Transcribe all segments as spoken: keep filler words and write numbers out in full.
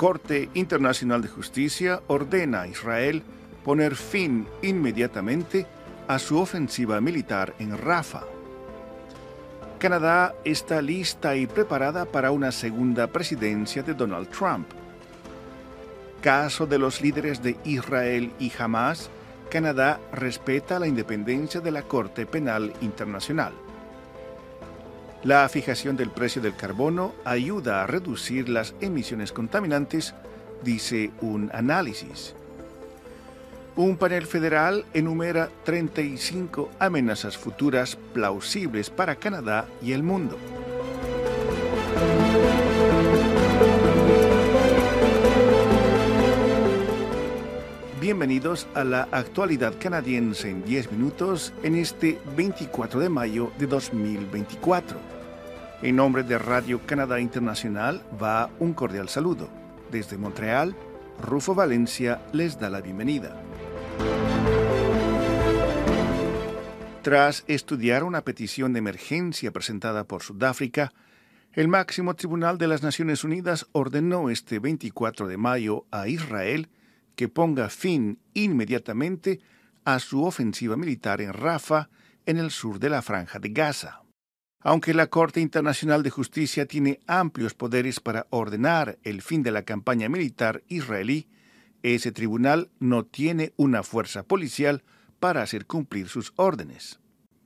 Corte Internacional de Justicia ordena a Israel poner fin inmediatamente a su ofensiva militar en Rafah. Canadá está lista y preparada para una segunda presidencia de Donald Trump. Caso de los líderes de Israel y Hamás, Canadá respeta la independencia de la Corte Penal Internacional. La fijación del precio del carbono ayuda a reducir las emisiones contaminantes, dice un análisis. Un panel federal enumera treinta y cinco amenazas futuras plausibles para Canadá y el mundo. Bienvenidos a la actualidad canadiense en diez minutos en este veinticuatro de mayo de dos mil veinticuatro. En nombre de Radio Canadá Internacional va un cordial saludo. Desde Montreal, Rufo Valencia les da la bienvenida. Tras estudiar una petición de emergencia presentada por Sudáfrica, el máximo tribunal de las Naciones Unidas ordenó este veinticuatro de mayo a Israel que ponga fin inmediatamente a su ofensiva militar en Rafah, en el sur de la Franja de Gaza. Aunque la Corte Internacional de Justicia tiene amplios poderes para ordenar el fin de la campaña militar israelí, ese tribunal no tiene una fuerza policial para hacer cumplir sus órdenes.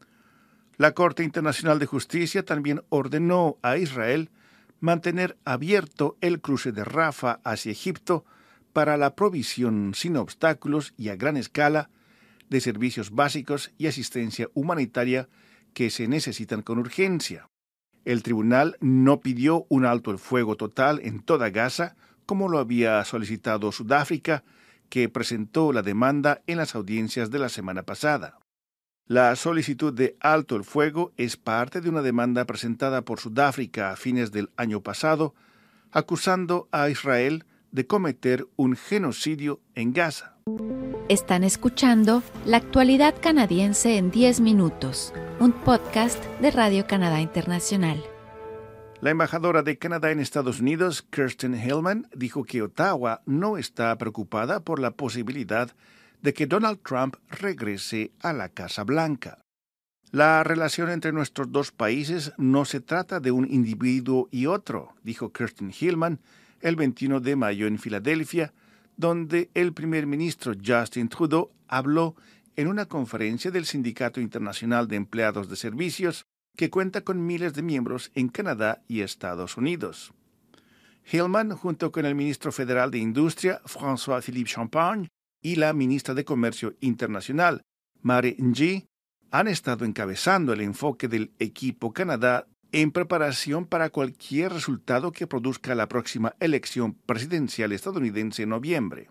La Corte Internacional de Justicia también ordenó a Israel mantener abierto el cruce de Rafah hacia Egipto para la provisión sin obstáculos y a gran escala de servicios básicos y asistencia humanitaria que se necesitan con urgencia. El tribunal no pidió un alto el fuego total en toda Gaza, como lo había solicitado Sudáfrica, que presentó la demanda en las audiencias de la semana pasada. La solicitud de alto el fuego es parte de una demanda presentada por Sudáfrica a fines del año pasado, acusando a Israel de cometer un genocidio en Gaza. Están escuchando La Actualidad Canadiense en diez minutos, un podcast de Radio Canadá Internacional. La embajadora de Canadá en Estados Unidos, Kirsten Hillman, dijo que Ottawa no está preocupada por la posibilidad de que Donald Trump regrese a la Casa Blanca. La relación entre nuestros dos países no se trata de un individuo y otro, dijo Kirsten Hillman el veintiuno de mayo en Filadelfia, donde el primer ministro Justin Trudeau habló en una conferencia del Sindicato Internacional de Empleados de Servicios, que cuenta con miles de miembros en Canadá y Estados Unidos. Hillman, junto con el ministro federal de Industria, François-Philippe Champagne, y la ministra de Comercio Internacional, Mary Ng, han estado encabezando el enfoque del equipo Canadá en preparación para cualquier resultado que produzca la próxima elección presidencial estadounidense en noviembre.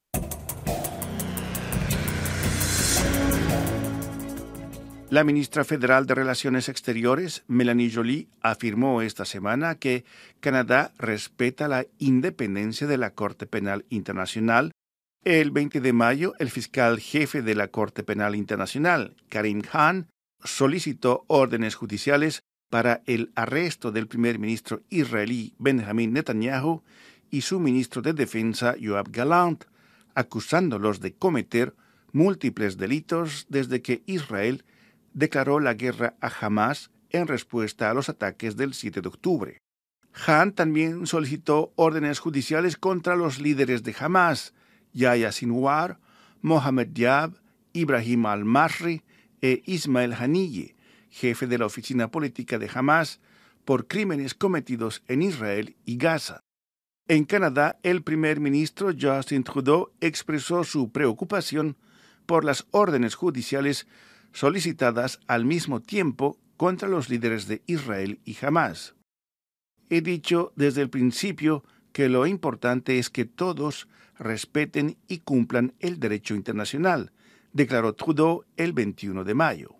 La ministra federal de Relaciones Exteriores, Mélanie Joly, afirmó esta semana que Canadá respeta la independencia de la Corte Penal Internacional. El veinte de mayo, el fiscal jefe de la Corte Penal Internacional, Karim Khan, solicitó órdenes judiciales para el arresto del primer ministro israelí Benjamin Netanyahu y su ministro de Defensa Yoav Gallant, acusándolos de cometer múltiples delitos desde que Israel declaró la guerra a Hamás en respuesta a los ataques del siete de octubre. Khan también solicitó órdenes judiciales contra los líderes de Hamás, Yahya Sinwar, Mohamed Diab, Ibrahim al-Masri e Ismael Haniyeh, jefe de la oficina política de Hamás, por crímenes cometidos en Israel y Gaza. En Canadá, el primer ministro Justin Trudeau expresó su preocupación por las órdenes judiciales solicitadas al mismo tiempo contra los líderes de Israel y Hamás. He dicho desde el principio que lo importante es que todos respeten y cumplan el derecho internacional, declaró Trudeau el veintiuno de mayo.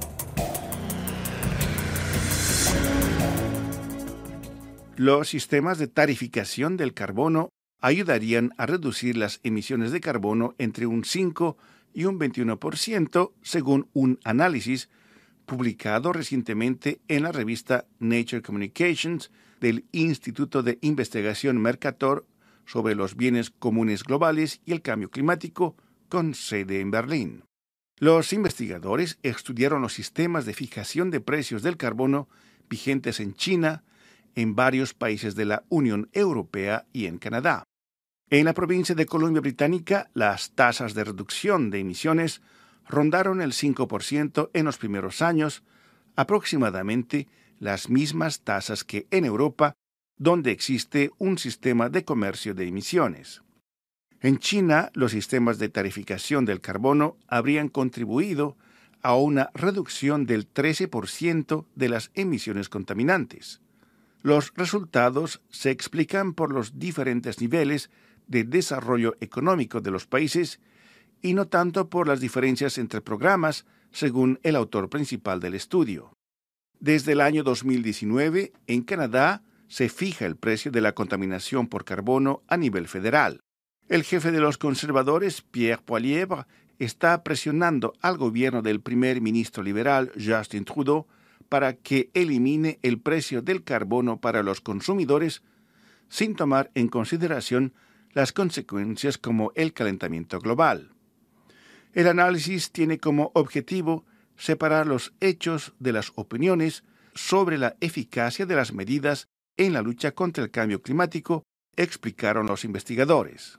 Los sistemas de tarificación del carbono ayudarían a reducir las emisiones de carbono entre un cinco y un veintiuno por ciento, según un análisis publicado recientemente en la revista Nature Communications del Instituto de Investigación Mercator sobre los bienes comunes globales y el cambio climático, con sede en Berlín. Los investigadores estudiaron los sistemas de fijación de precios del carbono vigentes en China, en varios países de la Unión Europea y en Canadá. En la provincia de Columbia Británica, las tasas de reducción de emisiones rondaron el cinco por ciento en los primeros años, aproximadamente las mismas tasas que en Europa, donde existe un sistema de comercio de emisiones. En China, los sistemas de tarificación del carbono habrían contribuido a una reducción del trece por ciento de las emisiones contaminantes. Los resultados se explican por los diferentes niveles de desarrollo económico de los países y no tanto por las diferencias entre programas, según el autor principal del estudio. Desde el año dos mil diecinueve, en Canadá, se fija el precio de la contaminación por carbono a nivel federal. El jefe de los conservadores, Pierre Poilievre, está presionando al gobierno del primer ministro liberal Justin Trudeau para que elimine el precio del carbono para los consumidores sin tomar en consideración las consecuencias como el calentamiento global. El análisis tiene como objetivo separar los hechos de las opiniones sobre la eficacia de las medidas en la lucha contra el cambio climático, explicaron los investigadores.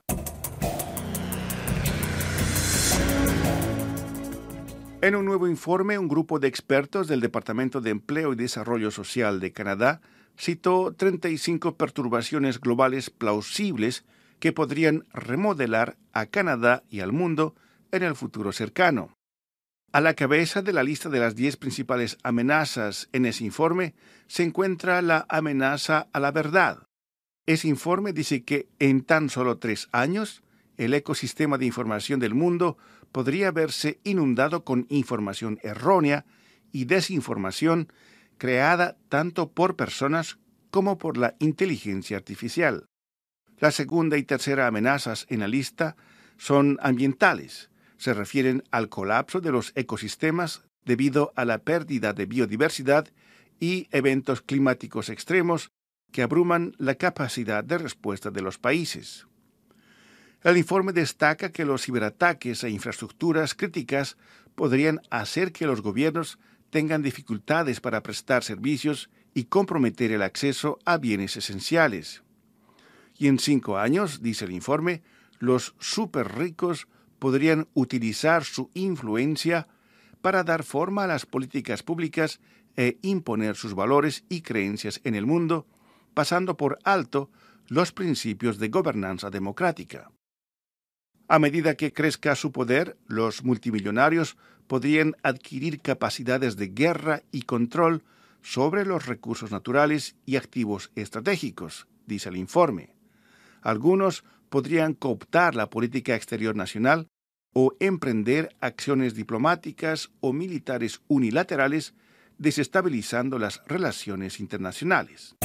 En un nuevo informe, un grupo de expertos del Departamento de Empleo y Desarrollo Social de Canadá citó treinta y cinco perturbaciones globales plausibles que podrían remodelar a Canadá y al mundo en el futuro cercano. A la cabeza de la lista de las diez principales amenazas en ese informe se encuentra la amenaza a la verdad. Ese informe dice que en tan solo tres años, el ecosistema de información del mundo podría verse inundado con información errónea y desinformación creada tanto por personas como por la inteligencia artificial. La segunda y tercera amenazas en la lista son ambientales. Se refieren al colapso de los ecosistemas debido a la pérdida de biodiversidad y eventos climáticos extremos que abruman la capacidad de respuesta de los países. El informe destaca que los ciberataques a infraestructuras críticas podrían hacer que los gobiernos tengan dificultades para prestar servicios y comprometer el acceso a bienes esenciales. Y en cinco años, dice el informe, los superricos podrían utilizar su influencia para dar forma a las políticas públicas e imponer sus valores y creencias en el mundo, pasando por alto los principios de gobernanza democrática. A medida que crezca su poder, los multimillonarios podrían adquirir capacidades de guerra y control sobre los recursos naturales y activos estratégicos, dice el informe. Algunos podrían cooptar la política exterior nacional o emprender acciones diplomáticas o militares unilaterales, desestabilizando las relaciones internacionales.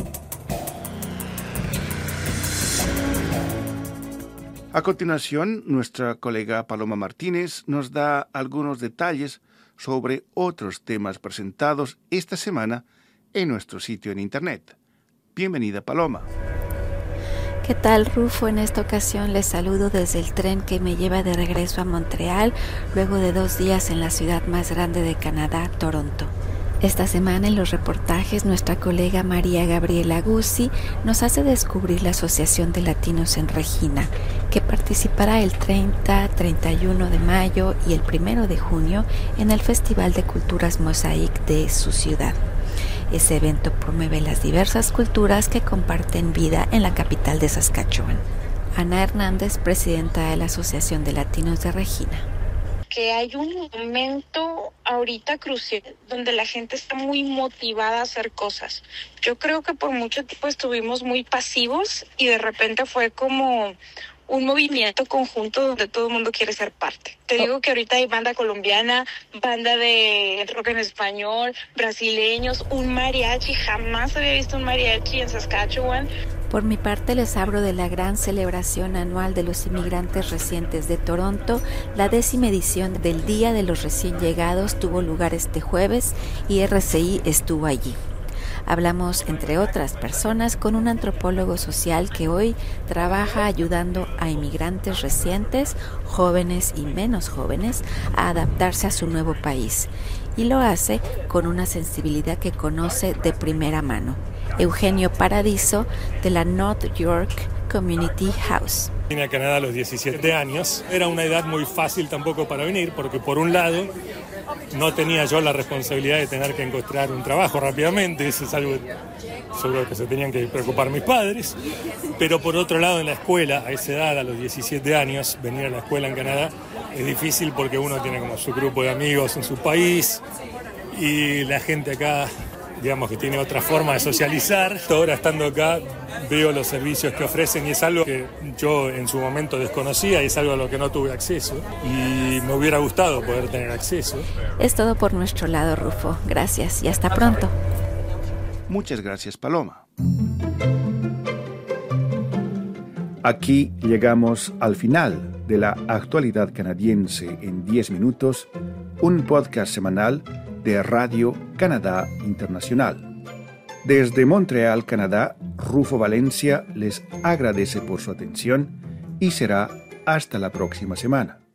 A continuación, nuestra colega Paloma Martínez nos da algunos detalles sobre otros temas presentados esta semana en nuestro sitio en Internet. Bienvenida, Paloma. ¿Qué tal, Rufo? En esta ocasión les saludo desde el tren que me lleva de regreso a Montreal, luego de dos días en la ciudad más grande de Canadá, Toronto. Esta semana en los reportajes, nuestra colega María Gabriela Guzzi nos hace descubrir la Asociación de Latinos en Regina, que participará el treinta, treinta y uno de mayo y el primero de junio en el Festival de Culturas Mosaic de su ciudad. Ese evento promueve las diversas culturas que comparten vida en la capital de Saskatchewan. Ana Hernández, presidenta de la Asociación de Latinos de Regina. Que hay un momento ahorita crucial donde la gente está muy motivada a hacer cosas. Yo creo que por mucho tiempo estuvimos muy pasivos y de repente fue como un movimiento conjunto donde todo el mundo quiere ser parte. Te digo que ahorita hay banda colombiana, banda de rock en español, brasileños, un mariachi. Jamás había visto un mariachi en Saskatchewan. Por mi parte les hablo de la gran celebración anual de los inmigrantes recientes de Toronto. La décima edición del Día de los Recién Llegados tuvo lugar este jueves y R C I estuvo allí. Hablamos, entre otras personas, con un antropólogo social que hoy trabaja ayudando a inmigrantes recientes, jóvenes y menos jóvenes, a adaptarse a su nuevo país. Y lo hace con una sensibilidad que conoce de primera mano. Eugenio Paradiso, de la North York Community House. Vine a Canadá a los diecisiete años. Era una edad muy fácil tampoco para venir, porque por un lado no tenía yo la responsabilidad de tener que encontrar un trabajo rápidamente, eso es algo sobre lo que se tenían que preocupar mis padres, pero por otro lado en la escuela, a esa edad, a los diecisiete años, venir a la escuela en Canadá es difícil porque uno tiene como su grupo de amigos en su país y la gente acá, digamos que tiene otra forma de socializar. Ahora estando acá veo los servicios que ofrecen y es algo que yo en su momento desconocía y es algo a lo que no tuve acceso y me hubiera gustado poder tener acceso. Es todo por nuestro lado, Rufo. Gracias y hasta pronto. Muchas gracias, Paloma. Aquí llegamos al final de la actualidad canadiense en diez minutos, un podcast semanal de Radio Canadá Internacional. Desde Montreal, Canadá, Rufo Valencia les agradece por su atención y será hasta la próxima semana.